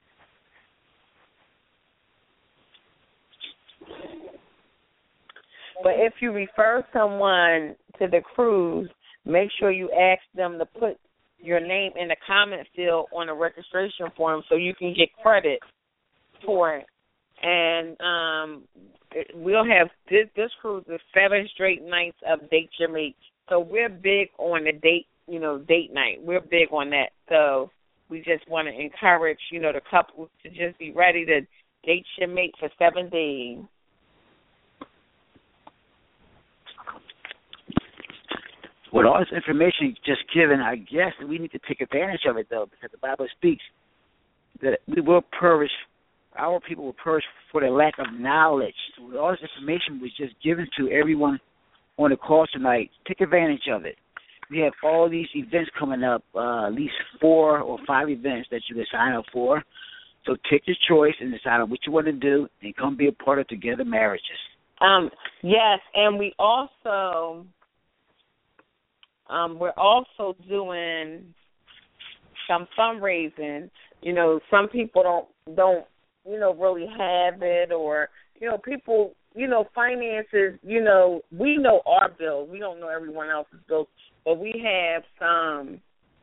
But if you refer someone to the cruise, make sure you ask them to put your name in the comment field on the registration form so you can get credit for it. And we'll have this cruise is 7 straight nights of Date Your Mate. So we're big on the date night. We're big on that. So we just want to encourage, the couples to just be ready to date your mate for 7 days. With all this information just given, I guess we need to take advantage of it, though, because the Bible speaks that we will perish, our people will perish for the lack of knowledge. So all this information was just given to everyone on the call tonight. Take advantage of it. We have all these events coming up, at least 4 or 5 events that you can sign up for. So take your choice and decide on what you want to do and come be a part of Together Marriages. Yes, and we also... we're also doing some fundraising. Some people don't really have it, or people, finances. We know our bills. We don't know everyone else's bills, but we have some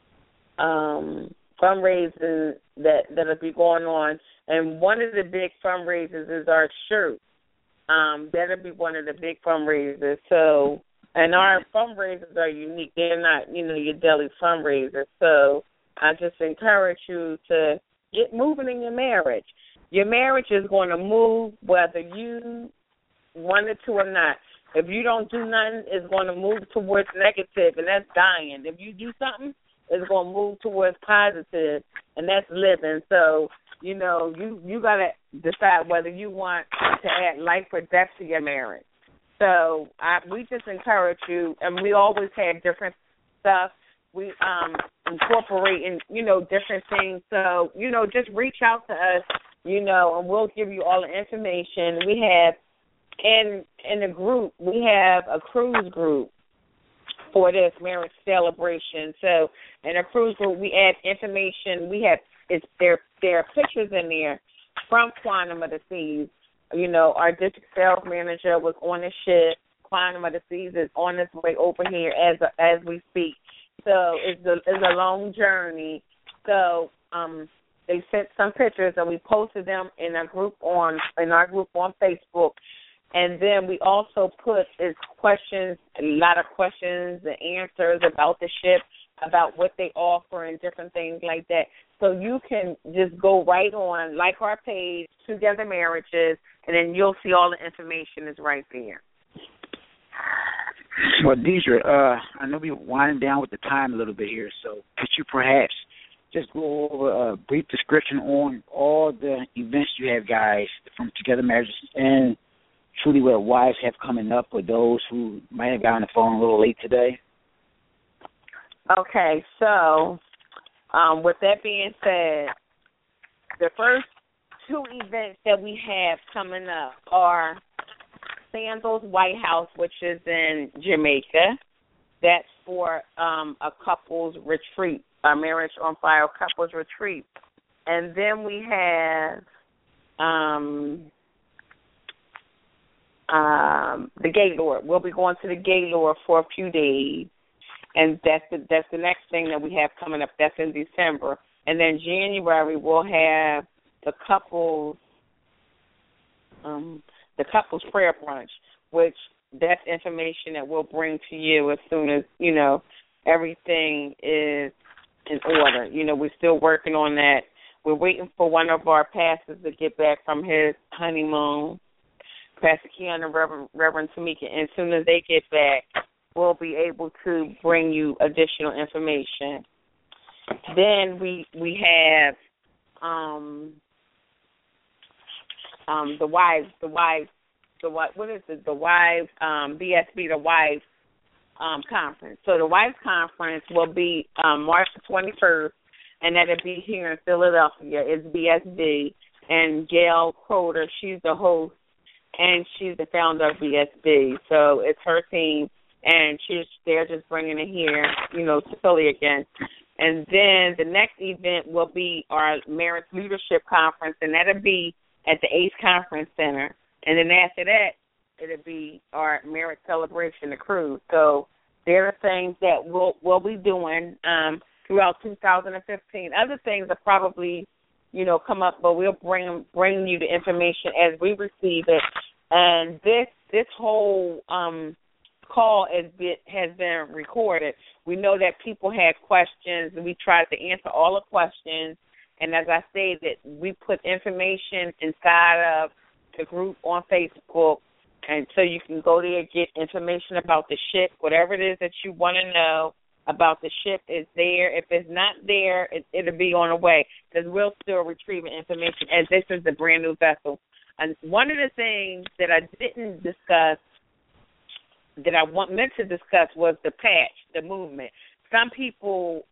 fundraising that'll be going on. And one of the big fundraisers is our shirt. That'll be one of the big fundraisers. So. And our fundraisers are unique. They're not, your daily fundraisers. So I just encourage you to get moving in your marriage. Your marriage is going to move whether you want it to or not. If you don't do nothing, it's going to move towards negative, and that's dying. If you do something, it's going to move towards positive, and that's living. So, you got to decide whether you want to add life or death to your marriage. So we just encourage you, and we always have different stuff. We incorporate in, different things. So, just reach out to us, and we'll give you all the information. We have, in the group, we have a cruise group for this marriage celebration. So in a cruise group, we add information. There are pictures in there from Quantum of the Seas. Our district sales manager was on the ship. Quantum of the Seas is on its way over here as we speak. So it's a long journey. So they sent some pictures and we posted them in our group on Facebook. And then we also put a lot of questions and answers about the ship, about what they offer and different things like that. So you can just go right on, like our page, Together Marriages, and then you'll see all the information is right there. Well, Deidre, I know we're winding down with the time a little bit here, so could you perhaps just go over a brief description on all the events you have, guys, from Together Marriages and Truly Wed Wives have coming up for those who might have gotten the phone a little late today? Okay, so with that being said, the first two events that we have coming up are Sandals White House, which is in Jamaica. That's for a couple's retreat, a Marriage on Fire couple's retreat. And then we have the Gaylord. We'll be going to the Gaylord for a few days. And that's the next thing that we have coming up. That's in December. And then January we'll have the couples prayer brunch, which that's information that we'll bring to you as soon as, everything is in order. We're still working on that. We're waiting for one of our pastors to get back from his honeymoon, Pastor Keon and Reverend Tamika. And as soon as they get back, we'll be able to bring you additional information. Then we have the wives, BSB, the wives conference. So the wives conference will be March the 21st, and that'll be here in Philadelphia. It's BSB, and Gail Croder, she's the host, and she's the founder of BSB. So it's her team, and they're just bringing it here, to Philly again. And then the next event will be our Marriage Leadership Conference, and that'll be at the ACE Conference Center. And then after that, it'll be our Marriage Celebration, the cruise. So there are things that we'll be doing throughout 2015. Other things will probably, come up, but we'll bring you the information as we receive it. And this whole call has been recorded. We know that people had questions, and we tried to answer all the questions. And as I stated, we put information inside of the group on Facebook, and so you can go there and get information about the ship. Whatever it is that you want to know about the ship is there. If it's not there, it'll be on the way, because we'll still retrieve information as this is a brand new vessel. And one of the things that I didn't discuss that I meant to discuss was the patch, the movement. Some people,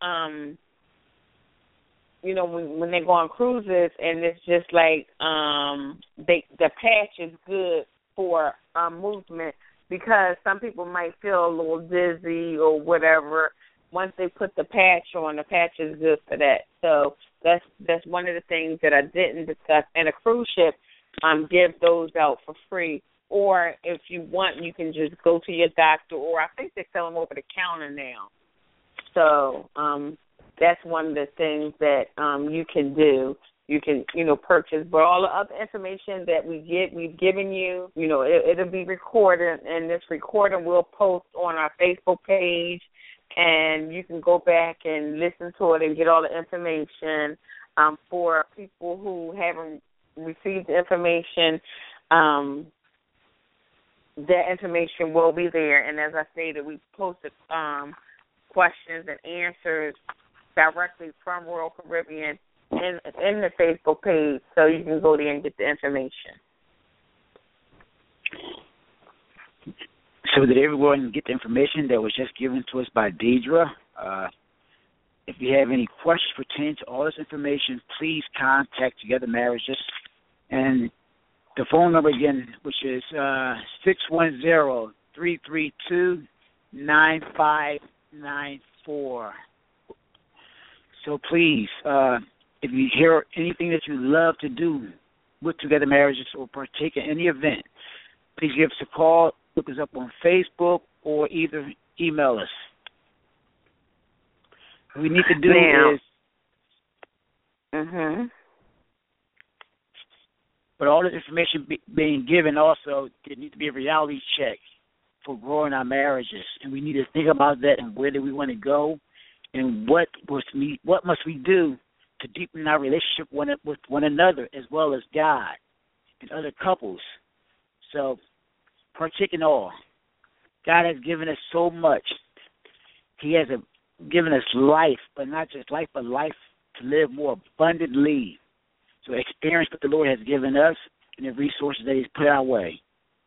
when they go on cruises, and it's just like the patch is good for movement, because some people might feel a little dizzy or whatever. Once they put the patch on, the patch is good for that. So that's one of the things that I didn't discuss. And a cruise ship give those out for free. Or if you want, you can just go to your doctor, or I think they sell them over the counter now. So that's one of the things that you can do. You can, purchase. But all the other information that we've given you, it'll be recorded, and this recording we'll post on our Facebook page and you can go back and listen to it and get all the information. For people who haven't received the information, that information will be there. And as I stated, we posted questions and answers directly from Royal Caribbean in the Facebook page, so you can go there and get the information. So did everyone get the information that was just given to us by Deidre? If you have any questions pertaining to all this information, please contact Together Marriages. And the phone number again, which is 610-332-9594. So please, if you hear anything that you love to do with Together Marriages or partake in any event, please give us a call, look us up on Facebook, or either email us. What we need to do is... But all this information being given also, there needs to be a reality check for growing our marriages. And we need to think about that and where do we want to go and what must we do to deepen our relationship with one another as well as God and other couples. So partake in all. God has given us so much. He has given us life, but not just life, but life to live more abundantly. So experience what the Lord has given us and the resources that He's put our way.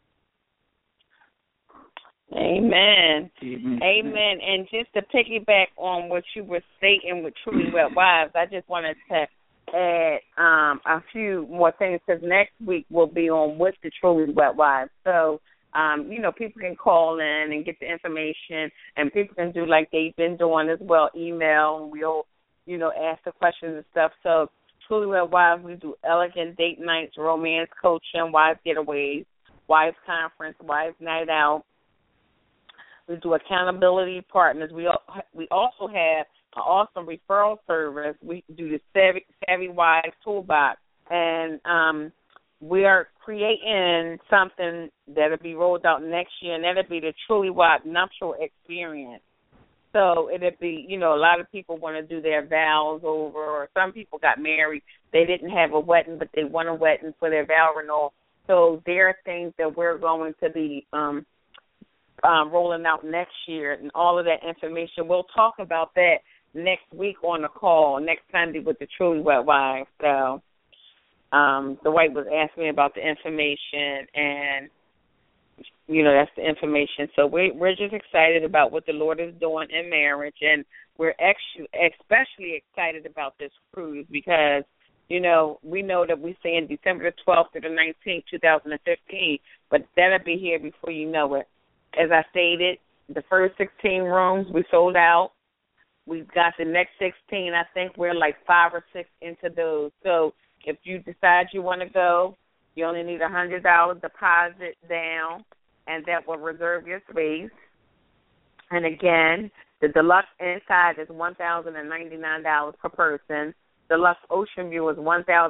Amen. Amen. And just to piggyback on what you were stating with Truly Wed Wives, I just wanted to add a few more things, because next week we'll be on with the Truly Wed Wives. So, people can call in and get the information, and people can do like they've been doing as well, email, and we'll, ask the questions and stuff. So Truly Wed Wives, we do elegant date nights, romance coaching, wives getaways, wives conference, wives night out. We do accountability partners. We also have an awesome referral service. We do the Savvy Wives Toolbox, and we are creating something that'll be rolled out next year, and that'll be the Truly Wives Nuptial Experience. So it'll be, a lot of people want to do their vows over, or some people got married. They didn't have a wedding, but they want a wedding for their vow renewal. So there are things that we're going to be rolling out next year, and all of that information. We'll talk about that next week on the call, next Sunday with the Truly Wed Wives. So the wife was asking me about the information, and that's the information. So we're just excited about what the Lord is doing in marriage, and we're especially excited about this cruise because, we know that we're saying December the 12th to the 19th, 2015, but that'll be here before you know it. As I stated, the first 16 rooms we sold out. We've got the next 16. I think we're like 5 or 6 into those. So if you decide you want to go, you only need $100 deposit down, and that will reserve your space. And again, the deluxe inside is $1,099 per person. Deluxe Ocean View is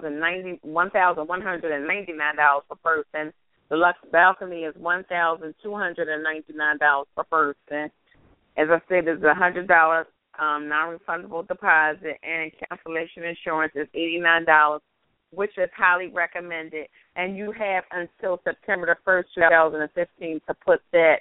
$1,199 per person. Deluxe Balcony is $1,299 per person. As I said, there's a $100 non-refundable deposit, and cancellation insurance is $89, which is highly recommended. And you have until September the 1st, 2015 to put that,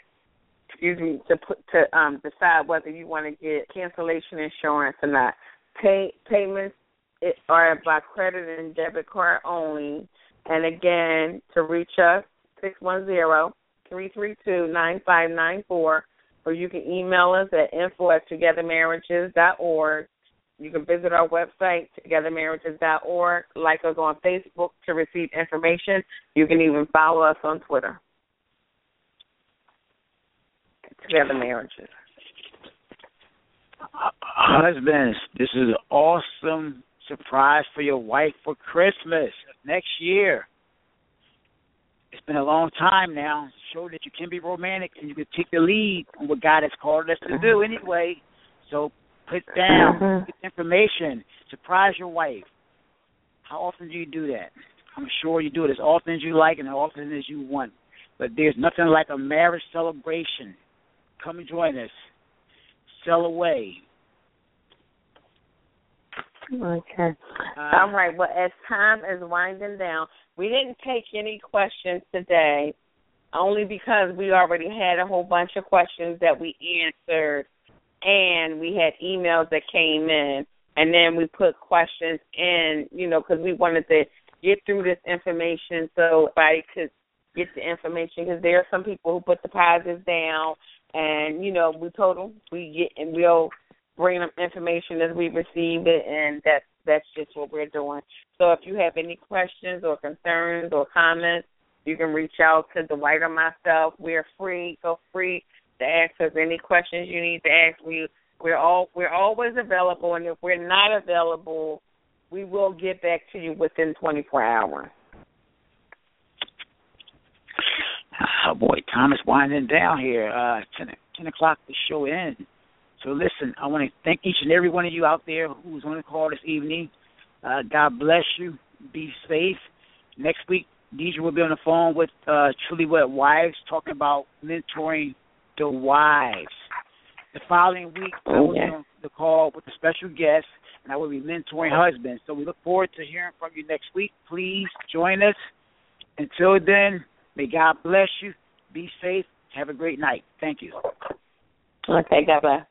decide whether you want to get cancellation insurance or not. Payments are by credit and debit card only. And again, to reach us, 610-332-9594, or you can email us at info@togethermarriages.org. You can visit our website, togethermarriages.org, like us on Facebook to receive information. You can even follow us on Twitter. Together Marriages. Husbands, this is an awesome surprise for your wife for Christmas next year. It's been a long time now. Show that you can be romantic and you can take the lead on what God has called us to do anyway. So put down, get information, surprise your wife. How often do you do that? I'm sure you do it as often as you like and as often as you want. But there's nothing like a marriage celebration. Come and join us. sail away. Okay. All right. Well, as time is winding down, we didn't take any questions today, only because we already had a whole bunch of questions that we answered, and we had emails that came in, and then we put questions in, because we wanted to get through this information so everybody could get the information, because there are some people who put deposits down, and, we told them we'll bring them information as we receive it, and that's just what we're doing. So if you have any questions or concerns or comments, you can reach out to Dwight or myself. We're free. Feel free to ask us any questions you need to ask. We're always available, and if we're not available, we will get back to you within 24 hours. Oh, boy, time is winding down here. 10 o'clock, the show ends. So, listen, I want to thank each and every one of you out there who's on the call this evening. God bless you. Be safe. Next week, Deidre will be on the phone with Truly Wed Wives talking about mentoring the wives. The following week, I will be on the call with a special guest, and I will be mentoring husbands. So we look forward to hearing from you next week. Please join us. Until then, may God bless you. Be safe. Have a great night. Thank you. Okay, God bless.